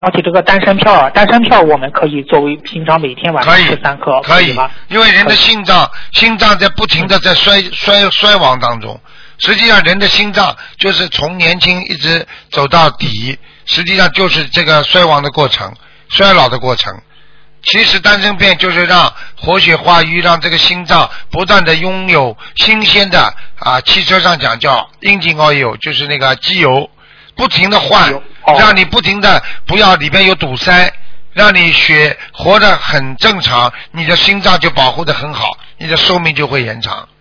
而且这个丹参片我们可以作为平常每天晚上吃3颗， 可以吗？因为人的心脏在不停的在衰亡当中，实际上人的心脏就是从年轻一直走到底，实际上就是这个衰亡的过程，衰老的过程。其实丹参片就是让活血化瘀，让这个心脏不断的拥有新鲜的汽车上讲叫 engine oil， 就是那个机油，不停的换，让你不停的不要里边有堵塞，让你血活得很正常，你的心脏就保护得很好，你的寿命就会延长。